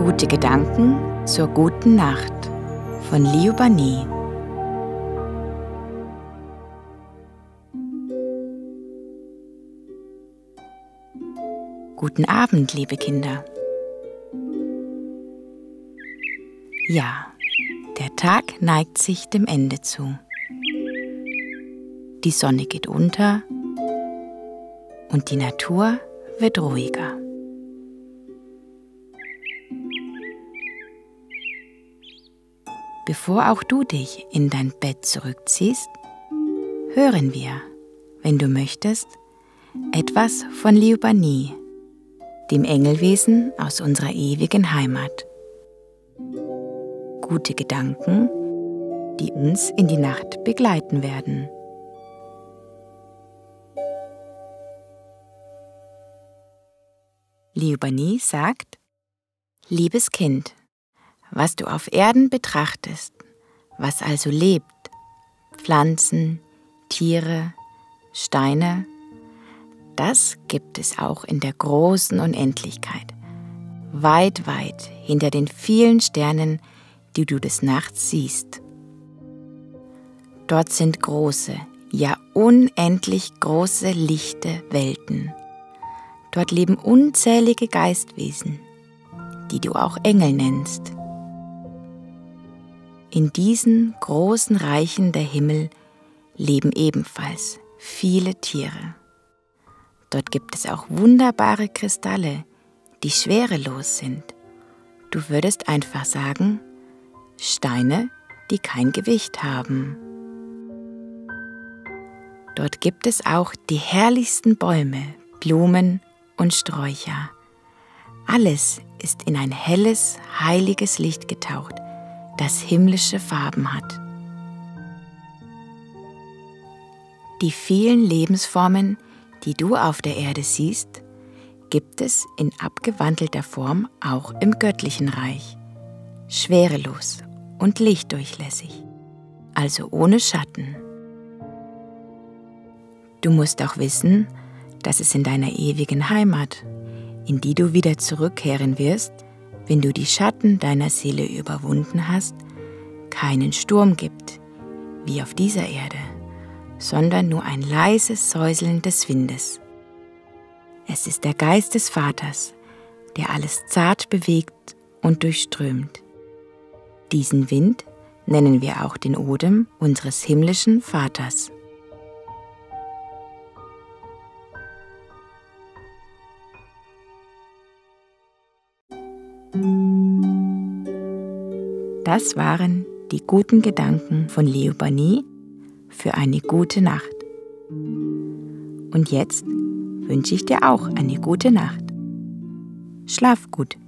Gute Gedanken zur guten Nacht von Leo Bané. Guten Abend, liebe Kinder. Ja, der Tag neigt sich dem Ende zu. Die Sonne geht unter und die Natur wird ruhiger. Bevor auch du dich in dein Bett zurückziehst, hören wir, wenn du möchtest, etwas von Leo Bané, dem Engelwesen aus unserer ewigen Heimat. Gute Gedanken, die uns in die Nacht begleiten werden. Leo Bané sagt: Liebes Kind, was du auf Erden betrachtest, was also lebt, Pflanzen, Tiere, Steine, das gibt es auch in der großen Unendlichkeit, weit, weit hinter den vielen Sternen, die du des Nachts siehst. Dort sind große, ja unendlich große, lichte Welten. Dort leben unzählige Geistwesen, die du auch Engel nennst. In diesen großen Reichen der Himmel leben ebenfalls viele Tiere. Dort gibt es auch wunderbare Kristalle, die schwerelos sind. Du würdest einfach sagen, Steine, die kein Gewicht haben. Dort gibt es auch die herrlichsten Bäume, Blumen und Sträucher. Alles ist in ein helles, heiliges Licht getaucht, das himmlische Farben hat. Die vielen Lebensformen, die du auf der Erde siehst, gibt es in abgewandelter Form auch im göttlichen Reich, schwerelos und lichtdurchlässig, also ohne Schatten. Du musst auch wissen, dass es in deiner ewigen Heimat, in die du wieder zurückkehren wirst, wenn du die Schatten deiner Seele überwunden hast, keinen Sturm gibt, wie auf dieser Erde, sondern nur ein leises Säuseln des Windes. Es ist der Geist des Vaters, der alles zart bewegt und durchströmt. Diesen Wind nennen wir auch den Odem unseres himmlischen Vaters. Das waren die guten Gedanken von Leo Bané für eine gute Nacht. Und jetzt wünsche ich dir auch eine gute Nacht. Schlaf gut.